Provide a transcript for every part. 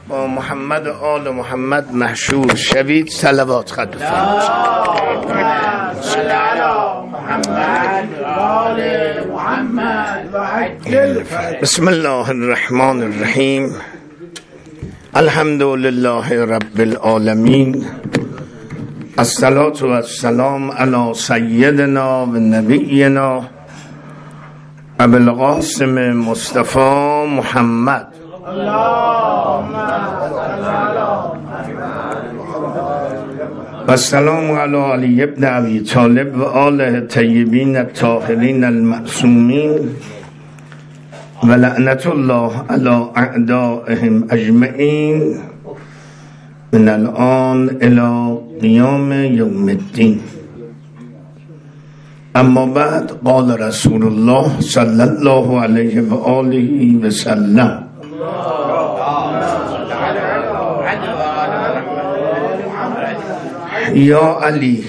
با محمد و آل محمد محشور شوید. صلوات خط بفرمایید. بسم الله الرحمن الرحیم. الحمد لله رب العالمین. الصلاة و السلام علی سیدنا و نبینا ابو القاسم مصطفی محمد. و السلام علی علی ابن ابی طالب و آله طیبین الطاهرین المعصومین و لعنت الله علی اعدائهم اجمعین من الان الی قیام یوم الدین. اما بعد، قال رسول الله صلی الله علیه و آله و سلم: یا علی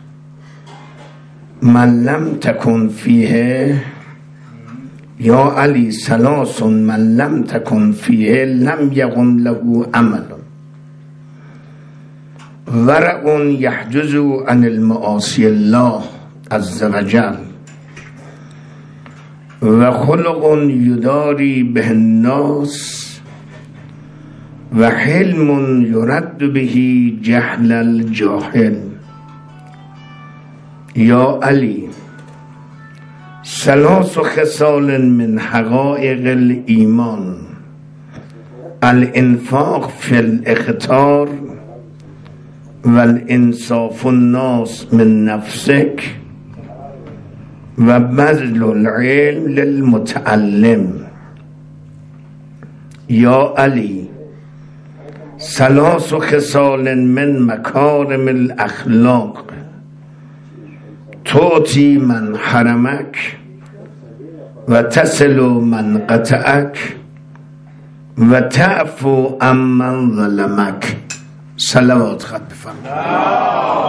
من لم تکن فیه، یا علی ثلاث من لم تکن فیه لم یقم له عمل: ورع یحجز عن المعاصی الله عز وجل، و خلق یداری به الناس، و حلم یرد به جهل الجاهل. یا علی ثلاث خصال من حقائق الایمان: الانفاق فی الاختار، والانصاف الناس من نفسک، و بذل العلم للمتعلم. یا علی ثلاث خصال من مکارم الاخلاق: تعطی من حرمک، و تصل من قطعک، و تعفو عمن ظلمک. صلوات خط بفرمایید.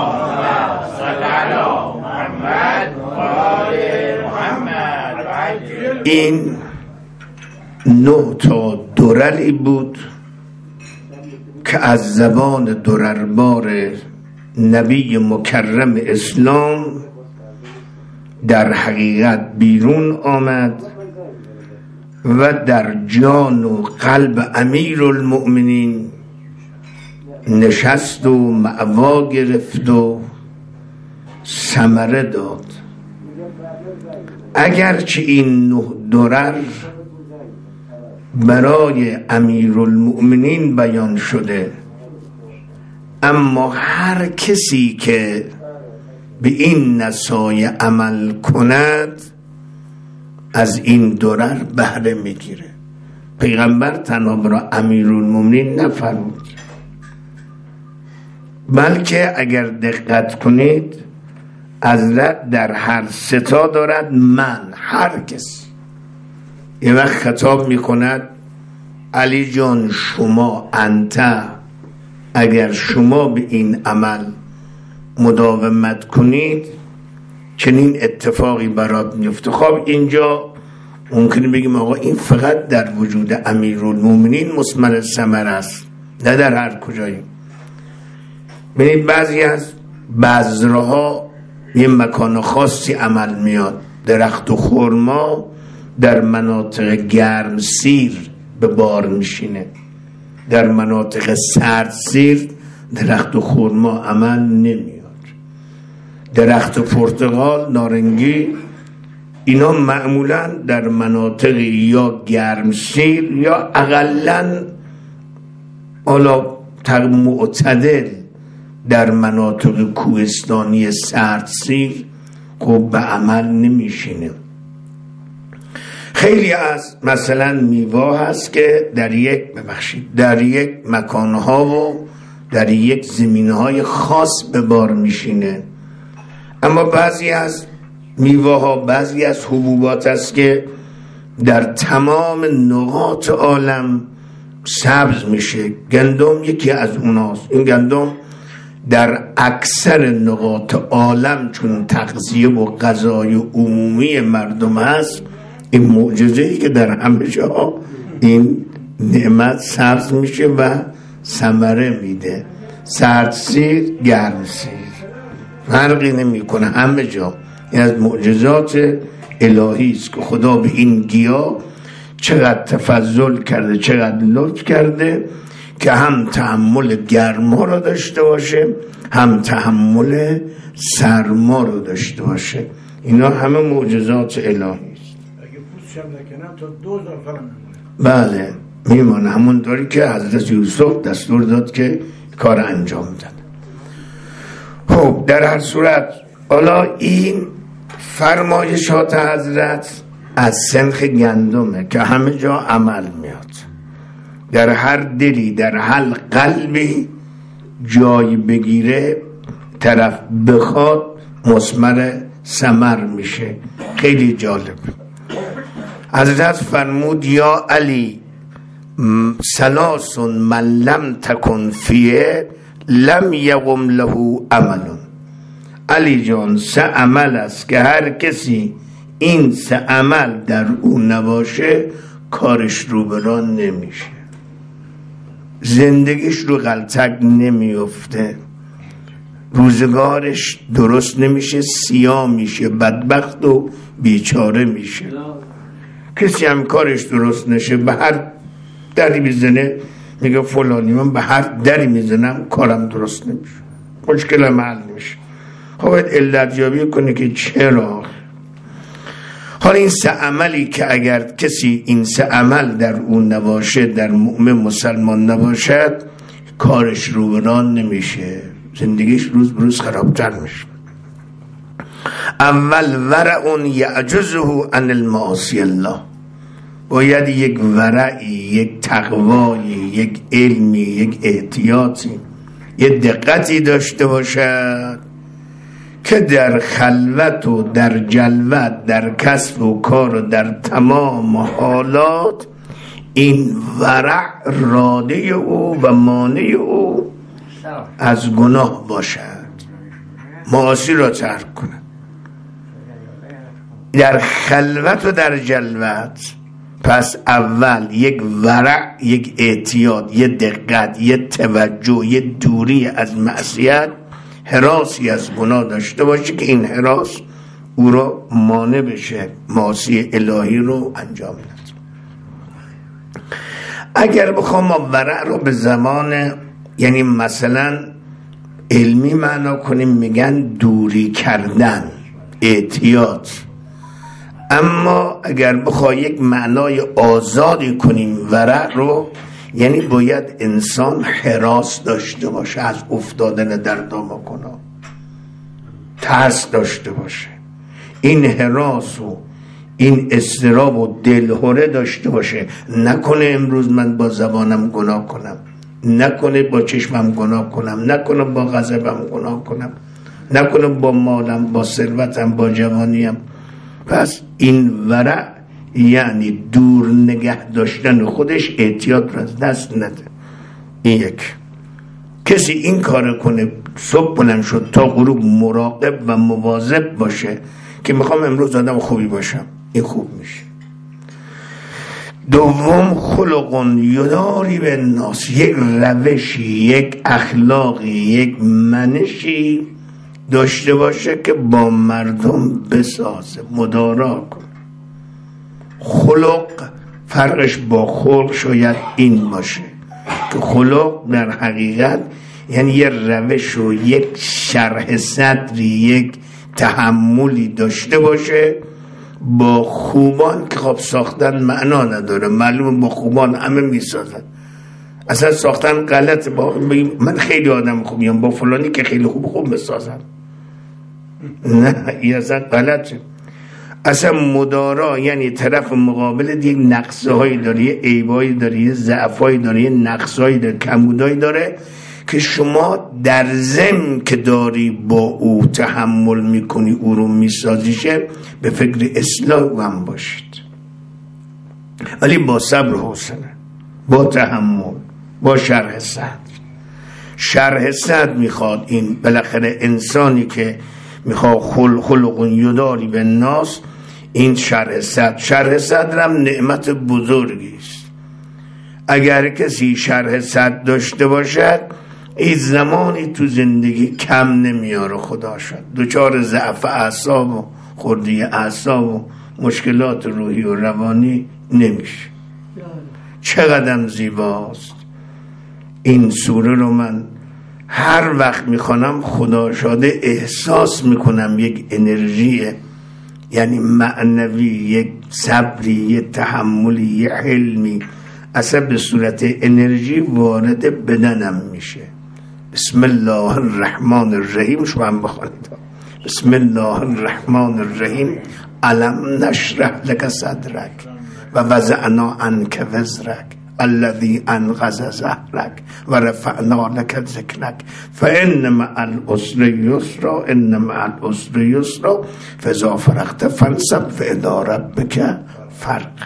این 9 تا درری بود که از زبان درربار نبی مکرم اسلام در حقیقت بیرون آمد و در جان و قلب امیر المؤمنین نشست و مأوا گرفت و ثمره داد. اگرچه این 9 درر برای امیرالمؤمنین بیان شده، اما هر کسی که به این نصایح عمل کند از این درر بهره میگیره. پیغمبر تنها برای امیرالمؤمنین نفرمود، بلکه اگر دقت کنید حضرت در هر 3 تا دارد من، هر کسی. یه وقت خطاب میکند علی جان شما، انت، اگر شما به این عمل مداومت کنید چنین اتفاقی برات میفته. خب اینجا ممکنه بگیم آقا این فقط در وجود امیرالمومنین مثمر ثمر است، نه در هر کجایی. ببینید بعضی از بذرها یه مکان خاصی عمل میاد. درخت و خرما در مناطق گرم سیر به بار میشینه، در مناطق سرد سیر درخت و خرما عمل نمیاد. درخت پرتقال، نارنگی، اینا معمولا در مناطق یا گرم سیر یا اقلن معتدل در مناطق کوهستانی سرد سیر خب به عمل نمیشینه. خیلی از مثلا میوه هست که در یک مکانها و در یک زمینهای خاص به بار میشینه، اما بعضی از میوه ها، بعضی از حبوبات هست که در تمام نقاط عالم سبز میشه. گندم یکی از اوناست. این گندم در اکثر نقاط عالم چون تغذیه و غذای عمومی مردم هست، این معجزه‌ای که در همه جا این نعمت سبز میشه و ثمره میده. سردسیر گرمسیر فرقی نمیکنه، همه جا. این از معجزات الهی است که خدا به این گیاه چقدر تفضل کرده، چقدر لطف کرده که هم تحمل گرما رو داشته باشه، هم تحمل سرما رو داشته باشه. اینا همه معجزات الهی است. اگه پوستش هم نکنم تا 2000 سال میمونه. بله میمونه، همون داری که حضرت یوسف دستور داد که کار انجام داد. خب در هر صورت حالا این فرمایشات حضرت از سنخ گندمه که همه جا عمل میاد. در هر دلی، در هر قلبی جای بگیره، طرف بخواد مثمر ثمر میشه. خیلی جالب. حضرت فرمود یا علی ثلاث من لم تکن فیه لم یقم له عمل. علی جان 3 عمل است که هر کسی این 3 عمل در اون نباشه کارش رو بران نمیشه، زندگیش رو غلطک نمیفته، روزگارش درست نمیشه، سیاه میشه، بدبخت و بیچاره میشه. کسی هم کارش درست نشه به هر دری میزنه میگه فلانی من به هر دری میزنم کارم درست نمیشه، مشکلم حل نمیشه. خب باید علت یابی کنه که چرا. حالا این 3 عملی که اگر کسی این 3 عمل در اون نباشه، در مؤمن مسلمان نباشد، کارش رو بران نمیشه، زندگیش روز بروز خرابتر میشه. اول ورع یعجزه عن المعاصی الله، باید یک ورعی، یک تقوایی، یک علمی، یک احتیاطی، یک دقتی داشته باشد که در خلوت و در جلوت، در کسب و کار و در تمام حالات این ورع راده او و مانع او از گناه باشد، معاصی را ترک کند. در خلوت و در جلوت. پس اول یک ورع، یک احتیاط، یک دقت، یک توجه، یک دوری از معصیت، هراسی از گناه داشته باشه که این هراس او را مانع بشه معاصی الهی رو انجام داد. اگر بخوام ما ورع رو به زمان یعنی مثلا علمی معنا کنیم، میگن دوری کردن، احتیاط. اما اگر بخواه یک معنای آزادی کنیم ورع رو، یعنی باید انسان هراس داشته باشه از افتادن در دام گناه، ترس داشته باشه، این هراس و این اضطراب و دلهره داشته باشه. نکنه امروز من با زبانم گناه کنم، نکنه با چشمم گناه کنم، نکنه با غضبم گناه کنم، نکنه با مالم، با ثروتم، با جوانیم. پس این ورع یعنی دور نگه داشتن خودش، احتیاط را از دست نده. این یک. کسی این کار کنه، صبح بلند شد تا غروب مراقب و مواظب باشه که میخوام امروز آدم خوبی باشم، این خوب میشه. دوم خلق یداری به الناس، یک روشی، یک اخلاقی، یک منشی داشته باشه که با مردم بسازه، مدارا کنه. خلق فرقش با خلق شاید این باشه که خلق در حقیقت یعنی یه روش و یک شرح صدری، یک تحملی داشته باشه با خوبان که خب ساختن معنا نداره، معلومه با خوبان همه میسازن، اصلا ساختن غلط. من خیلی آدم خوبیم، با فلانی که خیلی خوب بسازم، نه این اصلا غلطه. اصلا مدارا یعنی طرف مقابل یک نقصه هایی داره، یک عیبایی داره، یک ضعفایی داره، یک نقصهایی داره، کمبودایی داره که شما در ضمن که داری با او تحمل میکنی، او رو میسازیشه، به فکر اصلاح او هم باشید، ولی با صبر و حوصله، با تحمل، با شرح صدر. شرح صدر میخواد این بالاخره انسانی که میخواد خلق یداری به الناس، این شرح صدر. شرح صدر هم نعمت بزرگی است. اگر کسی شرح صد داشته باشد این زمانی تو زندگی کم نمیاره خدا شد، دچار ضعف اعصاب و خردی اعصاب و مشکلات روحی و روانی نمیشه. چقدر زیباست این سوره رو. من هر وقت میخوانم خدا شاده احساس میکنم یک انرژی، یعنی معنوی، یک صبری، یک تحملی، یک حلمی اصلا به صورت انرژی وارد بدنم میشه. بسم الله الرحمن الرحیم. شما هم بخوانید. بسم الله الرحمن الرحیم. الم نشرح لك صدرک و وضعنا عنک وزرک الذي انقض ظهرک و رفعنا لك ذکرک فان مع العسر یسرا ان مع العسر یسرا فاذا فرغت فانصب والى ربک فرغب.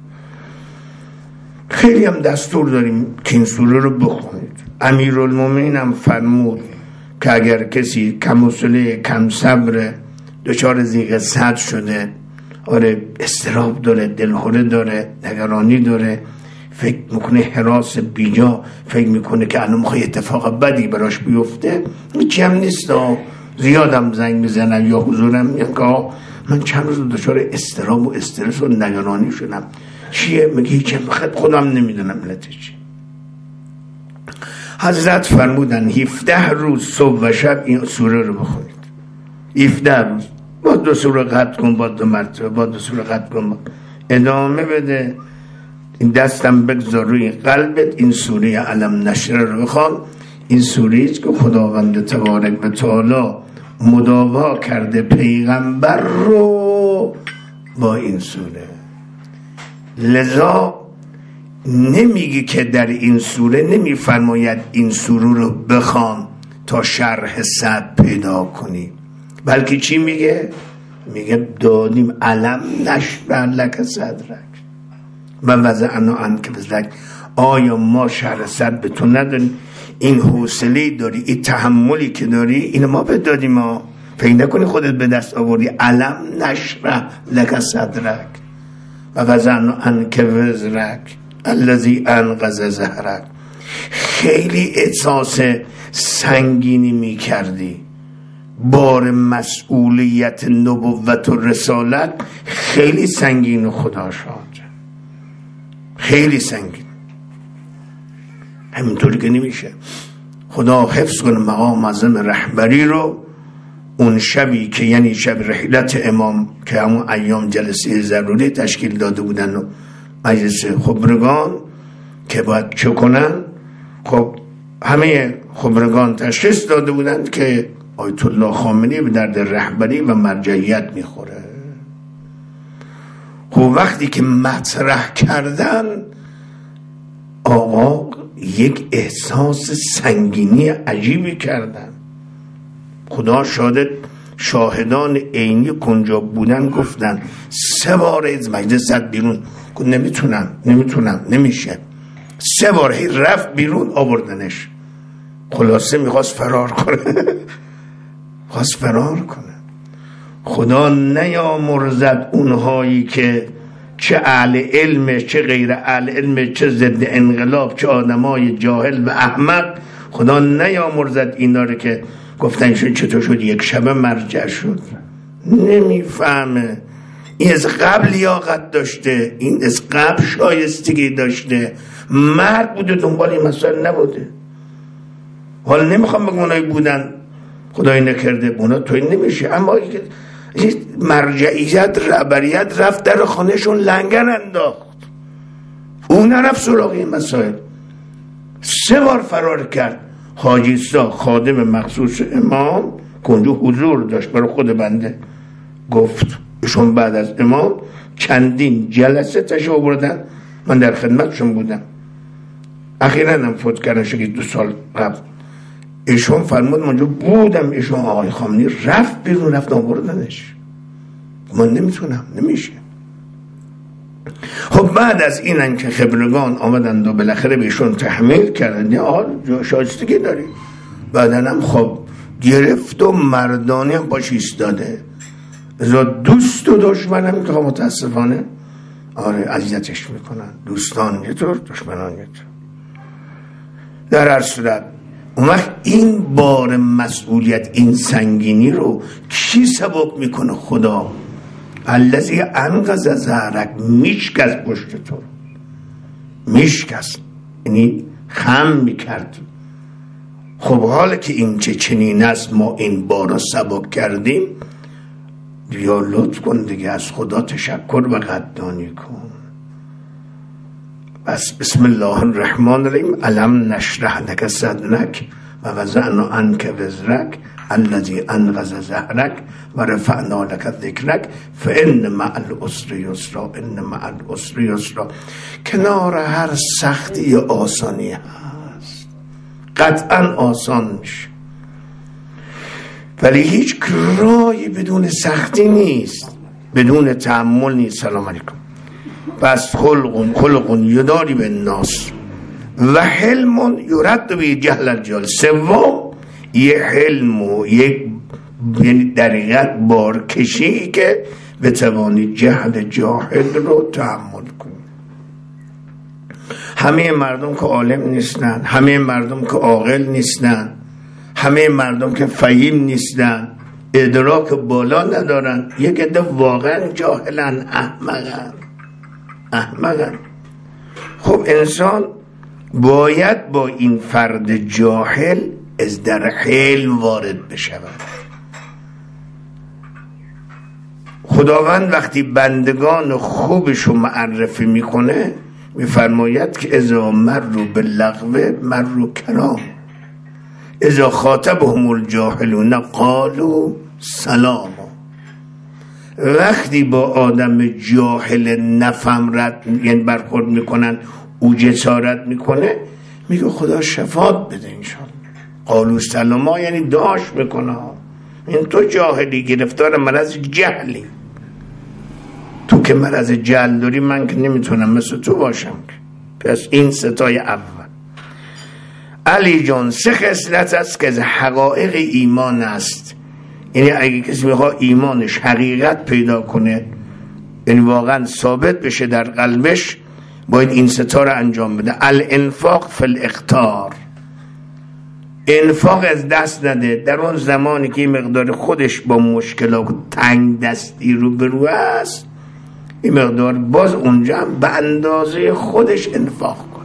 خیلی هم دستور داریم که این سوره رو بخونید. امیرالمومنین هم فرمود که اگر کسی کم حوصله، کم صبر، دچار ضیق صدر شده، اضطراب داره، دلهره داره، نگرانی داره، فکر میکنه هراس بیجا، فکر میکنه که الان میخواد اتفاق بدی براش بیفته، هیچی هم نیست. زیادم زنگ میزنن یا حضورم میگن که من چند روز دچار اضطراب و استرس و نگرانی شدم. چیه؟ میگه هیچی، خودم نمیدونم علتش چیه. حضرت فرمودن 17 روز صبح و شب این سوره رو بخونید. 17 روز با 2 سوره قطع کن، با 2 مرتبه، با 2 سوره قطع کن، ادامه بده. این دستم بگذار روی قلبت، این سوره الم نشرح رو بخوان. این سوره ایست که خداوند تبارک و تعالی مداوا کرده پیغمبر رو با این سوره. لذا نمیگه که در این سوره نمیفرماید این سوره رو بخوان تا شرح صد پیدا کنی، بلکه چی میگه؟ میگه دادیم الم نشرح لک صدرک و وضعنا عنک وزرک. آیا ما شرح صد به تو نداریم؟ این حوصله داری، این تحملی که داری، اینو ما بهت دادیم. ما فکر نکنی خودت به دست آوردی. الم نشرح لک صدرک و وضعنا عنک وزرک الذی انقض ظهرک. خیلی احساس سنگینی میکردی، بار مسئولیت نبوت و رسالت خیلی سنگین و خدا شاد، خیلی سنگین. همینطوری که نمیشه. خدا حفظ کنه مقام اعظم رهبری رو. اون شبی که یعنی شب رحلت امام که همون ایام جلسه ضروری تشکیل داده بودن و مجلس خبرگان که باید چه کنن، خب همه خبرگان تشخیص داده بودن که آیت الله خامنه‌ای به درد رهبری و مرجعیت میخوره. خب وقتی که مطرح کردن، آقا یک احساس سنگینی عجیبی کردن. خدا شاهدان عینی کنجا بودن گفتن 3 بار از مجلس زد بیرون، گفت نمیتونم نمیشه. 3 بار رفت بیرون، آوردنش. خلاصه میخواست فرار کنه. خدا نیامرزد اونهایی که چه اهل علم، چه غیر اهل علم، چه ضد انقلاب، چه آدمای جاهل و احمق، خدا نیامرزد اینا رو که گفتن چطور شد یک شبه مرجع شد. نمیفهمه. این از قبل لیاقت داشته، این از قبل شایستگی داشته، مرد بوده، دنبال این مسائل نبوده. حالا نمیخوام بگم اونایی بودن خدای نکرده، اونا توی نمیشه، اما مرجعیت، رهبریت رفت در خانهشون لنگر انداخت، اون نرفت سراغ این مسائل. 3 بار فرار کرد. حاجی سا خادم مخصوص امام کنجو حضور داشت برای خود بنده، گفت ایشون بعد از امام چندین جلسه تشریف بردن، من در خدمتشون بودم، اخیراً هم فوت کردن شکل 2 سال قبل. ایشون فرمود منجا بودم، ایشون آقای خامنه‌ای رفت بیرون، رفت آوردنش. من نمیتونم، نمیشه. خب بعد از اینن که خبرگان آمدند و بالاخره بهشون تحمیل کردن، یا آقا شایستگی داری، بعدن هم خب گرفت و مردانی هم باش ایستاده. ازا دوست و دشمن هم که متاسفانه آره اذیتش میکنن، دوستان یه طور، دشمنان یه طور. در هر صورت اون وقت این بار مسئولیت، این سنگینی رو کی سبک میکنه؟ خدا. الذی انقض ظهرک، میشکست پشت تو، میشکست، یعنی خم میکرد. خب حالا که این چنین است، ما این بار رو سبک کردیم، یا لطف کن دیگه، از خدا تشکر و قدردانی کن. بس بسم الله الرحمن الرحیم. الم نشرح لک صدرک و وضعنا عنک وزرک الذی انقض ظهرک و رفعنا لک ذکرک فان مع العسر یسرا ان مع العسر یسرا. کنار هر سختی آسانی هست، قطعا آسان میشه، ولی هیچ راهی بدون سختی نیست، بدون تحمل نیست. سلام علیکم. پس خلق یداری به الناس و حلم یرد به جهل الجهل. سوم یه حلم و یک در حقیقت بارکشی که بتوانی جهل جاهل رو تحمل کنی. همه مردم که عالم نیستن، همه مردم که عاقل نیستن، همه مردم که فهیم نیستن، ادراک بالا ندارن، یک عده واقعا جاهلن، احمقن. خب انسان باید با این فرد جاهل از در حلم وارد بشود. خداوند وقتی بندگان خوبش رو معرفی میکنه میفرماید که اذا مروا باللغو مروا کرام، اذا خاطبهم الجاهلون قالوا سلام. وقتی با آدم جاهل نفهم رد یعنی برخورد میکنن، او جسارت میکنه، میگه خدا شفاعت بده انشاءالله. قالوا سلاما یعنی داشت میکنه، این تو جاهلی، گرفتار مرض جهلی، تو که مرض جهل داری، من که نمیتونم مثل تو باشم. پس این ستای اول. علی جان 3 خصلت است که از حقایق ایمان است. یعنی اگه کسی میخواد ایمانش حقیقت پیدا کنه، یعنی واقعا ثابت بشه در قلبش، باید این 3 تا رو انجام بده. الانفاق فی الاختار، انفاق از دست نده در اون زمانی که این مقدار خودش با مشکلات تنگ دستی رو برو است، این مقدار باز اونجا هم به اندازه خودش انفاق کنه.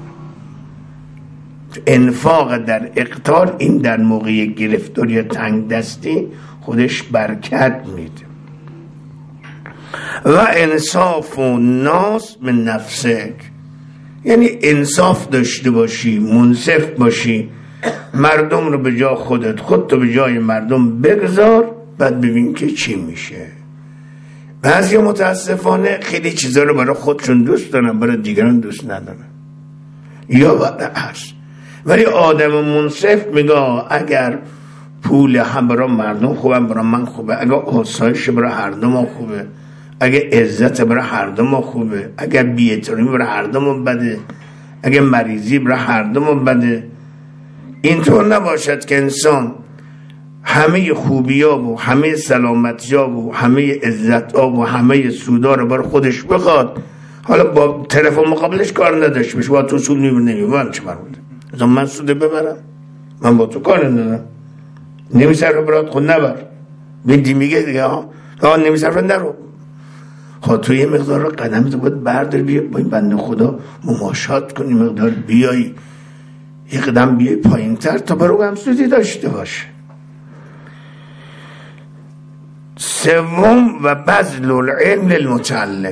انفاق در اقتار، این در موقع گرفتاری تنگ دستی خودش برکت میده. و انصاف و ناس من نفسک، یعنی انصاف داشته باشی، منصف باشی، مردم رو به جای خودتو به جای مردم بگذار، بعد ببین که چی میشه. بعضی متاسفانه خیلی چیزا رو برای خودشون دوست دارن، برای دیگران دوست ندارن، یا برعکس. ولی آدم منصف میگه اگر پول هم برای مردم خوبه، برای من خوبه، اگر آسایش برای هر دو ما خوبه، اگر عزت برای هر دو ما خوبه، اگر بی‌احترامی برای هر دو ما بده، اگر مریضی برای هر دو ما بده. اینطور نباشد که انسان همه خوبی‌ها و همه سلامتی‌ها و همه عزت‌ها و همه سودا رو برای خودش بخواد، حالا با طرف مقابلش کار نداشته باشه، با تو سود نمیبره. من چه مربوطه؟ مثلا من سود ببرم؟ من با تو کار ندارم. نمی‌صرف برات خود نبر. بنتی میگه دیگه نمی‌صرف نرو. خب تو یه مقدار رو قدم تو باید بردار، بیا با این بنده خدا مماشات کنی، مقدار بیایی یه قدم بیای پایین تر تا برو هم سودی داشته باشه. سوم و بذل العلم للمتعلم،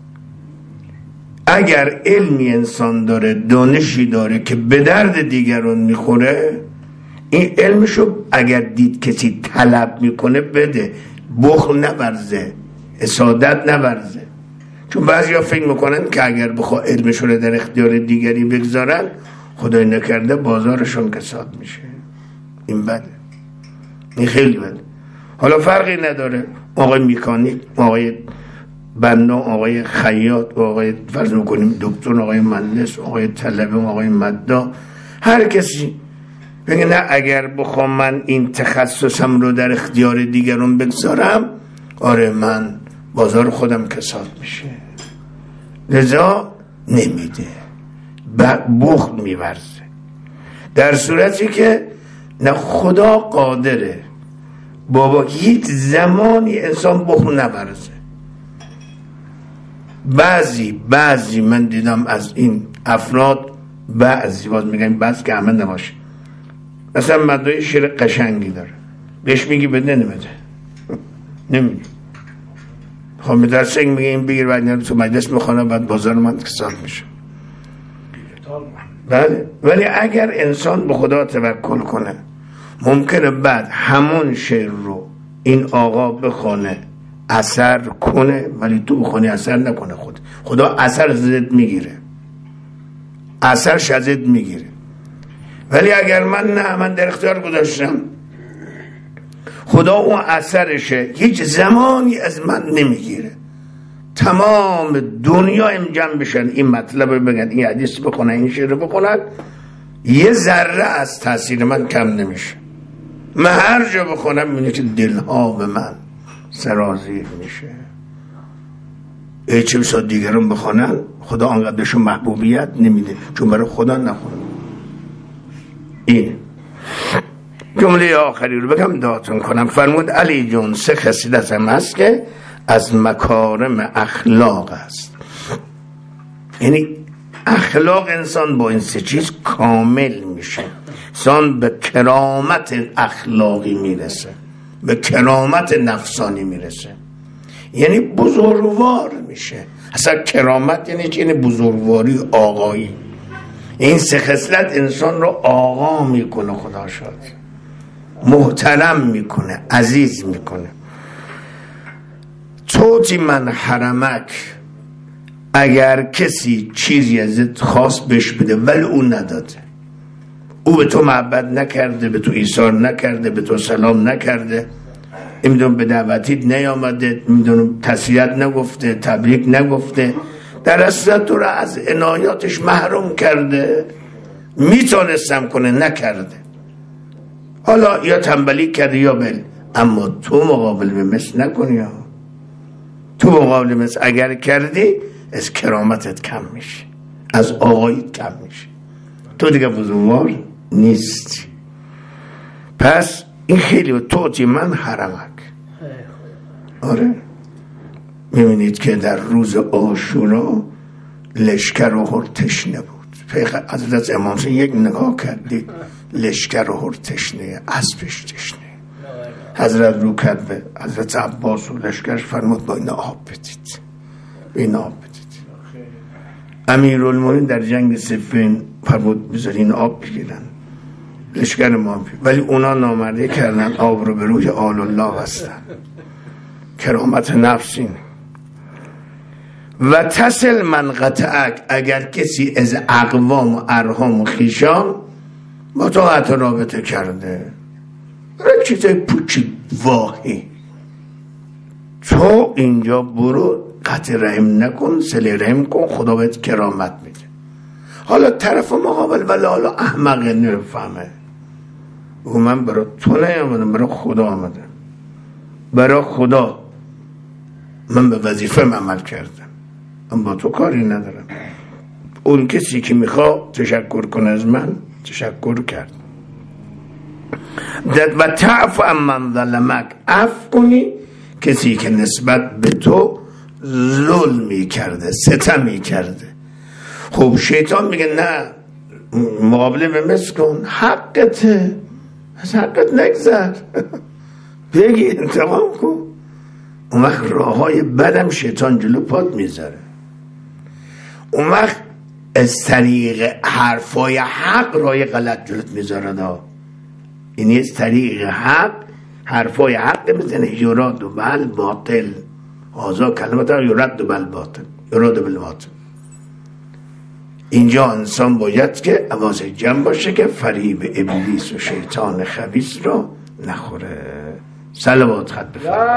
اگر علمی انسان داره، دانشی داره که به درد دیگران میخوره، این علمشو اگر دید کسی طلب میکنه بده، بخل نورزه، حسادت نورزه. چون بعضیا فکر میکنن که اگر بخوا علمشو رو در اختیار دیگری بگذارن، خدای نکرده بازارشون کساد میشه. این بده، این خیلی بده. حالا فرقی نداره آقای میکانیک، آقای بنا، آقای خیاط، آقای فرض میکنیم دکتر، آقای مهندس، آقای طلبه، آقای مددا، هر کسی بگه نه اگر بخوام من این تخصصم رو در اختیار دیگران بگذارم، آره من بازار خودم کساد میشه. لذا نمیده، بخل میورزه، در صورتی که نه خدا قادره بابا هیچ زمانی انسان بخل نورزه. بعضی من دیدم از این افراد، بعضی باز میگم بعض که همه نباشه، مثلا مدعای شعر قشنگی داره، بهش میگی بده نمیده، نمیده، خب به درسه میگه این بگیر بعد تو مجلس میخوانه، بعد بازار من کساد میشه. بله، ولی اگر انسان به خدا توکل کنه ممکنه بعد همون شعر رو این آقا بخونه اثر کنه، ولی تو بخونی اثر نکنه. خدا اثر زد میگیره، اثر شدید میگیره. ولی اگر من در اختیار گذاشتم خدا اون اثرشه هیچ زمانی از من نمیگیره، تمام دنیا جمع بشن این مطلب رو بگن، این حدیث بخونن، این شعر رو بخونن، یه ذره از تاثیر من کم نمیشه. من هر جا بخونم میبینه که دلها به من سرازیر میشه. چه بسا دیگران بخونن خدا آنقدرشون محبوبیت نمیده، چون برای خدا نخونن. این جمله آخری رو بگم دعاتون کنم. فرمود علی جون 3 خصلت هم هست که از مکارم اخلاق است، یعنی اخلاق انسان با این 3 چیز کامل میشه، انسان به کرامت اخلاقی میرسه، به کرامت نفسانی میرسه، یعنی بزرگوار میشه. اصلا کرامت یعنی چی؟ یعنی بزرگواری، آقایی. این 3 خصلت انسان رو آقا میکنه، خدا شاد، محترم میکنه، عزیز میکنه. توتی من حرمک، اگر کسی چیزی ازت خواست بهش بده ولی اون نداده، او به تو محبت نکرده، به تو ایثار نکرده، به تو سلام نکرده، میدونم به دعوتیت نیامده، میدونم تسلیت نگفته، تبریک نگفته، در اصل تو را از عنایاتش محروم کرده، میتونستم کنه نکرده، حالا یا تنبلی کرده یا بل، اما تو مقابل به مثل نکنی. تو مقابل مثل اگر کردی از کرامتت کم میشه، از آقاییت کم میشه، تو دیگه بزرگوار نیستی. پس این خیلی توتی من حرمک. آره، میبینید که در روز عاشورا لشکر و هر تشنه بود. حضرت امام یک نگاه کردید، لشکر و هر تشنه، اسبش تشنه. حضرت رو کرد به حضرت عباس و لشکرش، فرمود با این آب بدید، این آب بدید. امیرالمومنین در جنگ صفین فرمود بذارین آب بگیرن، لشکر ما، ولی اونا نامرده کردن، آب رو به روی آل الله بستن. کرامت نفسین. و تصل من قطعک، اگر کسی از اقوام و ارحام و خیشان با تو قطع رابطه کرده، برای چیزای پوچی واهی، تو اینجا برو قطع رحم نکن، صله رحم کن، خدا بهت کرامت میده. حالا طرف مقابل ولی حالا احمقه نفهمه، بگو من برای تو نیامدم، برای خدا آمدم، برای خدا من به وظیفه عمل کردم، من با تو کاری ندارم. اون کسی که میخواد تشکر کنه از من تشکر کرد. و تعفو عمن ظلمک، عفو کنی کسی که نسبت به تو ظلمی کرده، ستمی کرده. خب شیطان میگه نه، مقابله به مثل کن، حقته، از حقت نگذر، بگی انتقام کن. اون وقت راه های بدم شیطان جلو پات میذاره. اون وقت از طریق حرفای حق راه غلط جلوت میذاره. یعنی از طریق حق حرفای حق میزنه، یراد و بل باطل، آزا کلمت ها یرد و بل باطل، یراد و بل باطل. اینجا انسان باید که حواس جمع باشه که فریب ابلیس و شیطان خبیث رو نخوره. صلوات خط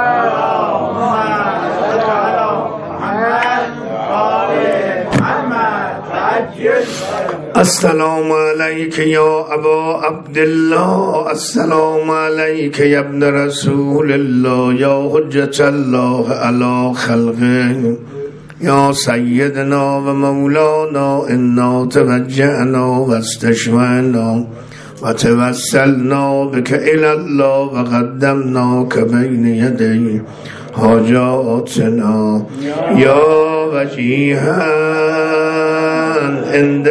السلام علیک یا ابا عبدالله، السلام علیک یا ابن رسول الله، یا حجت الله علی خلقه، یا سیدنا و مولانا انا توجهنا و استشفعنا و توسلنا بك الى الله و قدمناك بین یدی حاجاتنا یا وجیها عند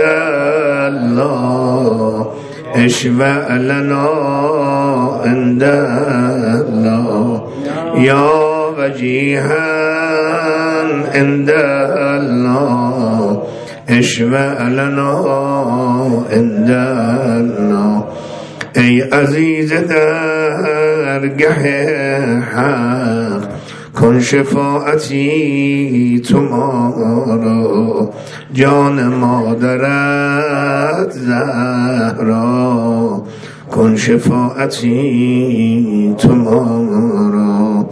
الله اشفع لنا عند الله یا وجیها عند الله اشفع لنا عند الله. ای عزیز درگه حق کن شفاعتی تو ما را، جان مادرت زهرا کن شفاعتی تو ما را.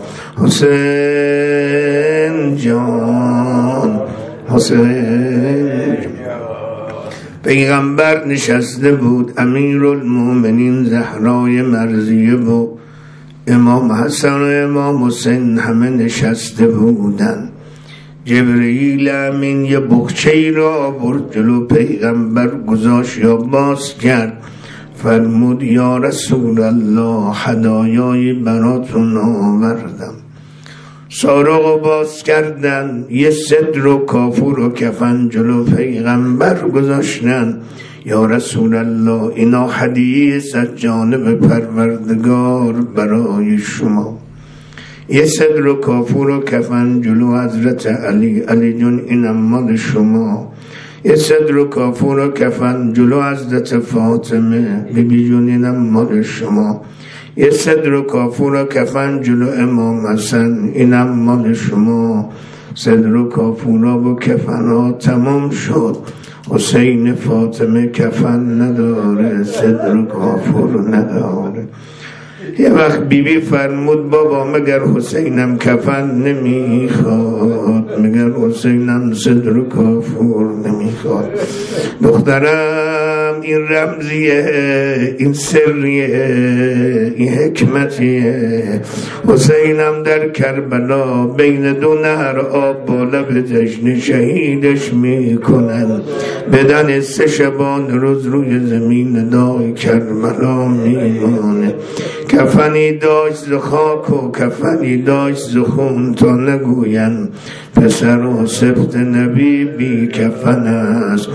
حسین جان حسین. پیغمبر نشسته بود، امیرالمومنین زهرای مرضیه بود، امام حسن و امام حسین همه نشسته بودن. جبرئیل امین یه بخچه‌ای را برد جلو پیغمبر گذاشت یا باز کرد، فرمود یا رسول الله هدایای براتون آوردم. سارق باز کردن، یه صدر و کافور و کفن جلو پیغمبر گذاشتن. یا رسول الله اینا هدیه از جانب پروردگار برای شما. یه صدر و کافور و کفن جلو حضرت علی، علی جون اینم مال شما. یه صدر و کافور و کفن جلو حضرت فاطمه، بیبی جون اینم مال شما. یه صدر و کافور و کفن جلو امام حسن، اینم مال شما. صدر و کافور و کفن ها تمام شد، حسین فاطمه کفن نداره، صدر و کافور نداره. یه وقت بیبی فرمود بابا مگر حسینم کفن نمیخواد، مگر حسینم صدر و کافور نمیخواد. دخترم این رمزیه، این سریه، این حکمتیه. حسینم در کربلا بین دو نهر آب بالا به جشن شهیدش میکنن. بدن 3 شبان روز روی زمین دای کربلا میمونه. کفنی داشت ز خاک و کفنی داشت ز خون، تا نگوین پسر و سبط نبی بی کفن است.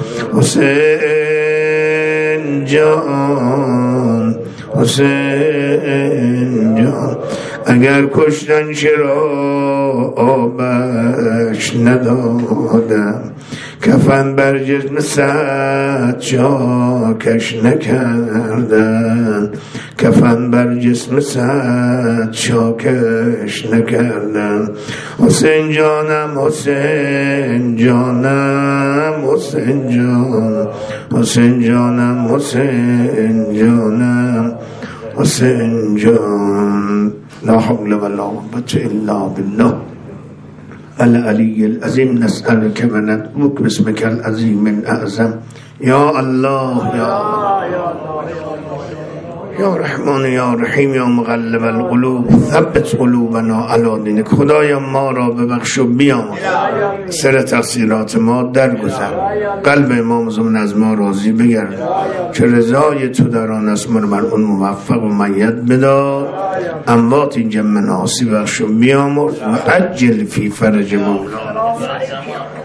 حسین جان حسین جان، اگر کشتن چرا آبش ندادم، کفن بر جسم سعد چاکش نکردن، کفن بر جسم سعد چاکش نکردن. حسین جانم حسین جانم حسین جان، حسین جانم حسین جانم حسین جان. لا حول ولا قوة الا بالله العلی العظیم. نسألك و ندعوک باسمك العظیم الاعظم. یا الله یا رحمان یا رحیم یا مقلب القلوب ثبت قلوبنا علی دینک. خدایا ما را ببخش و بیامرز، سر تقصیرات ما درگذر، قلب امام زمان از ما راضی بگرد، چه رضای تو در آن است مر اون موفق و مید بدار. اموات جمع ناسی بخش و بیامرز و عجل فی فرج مولانا.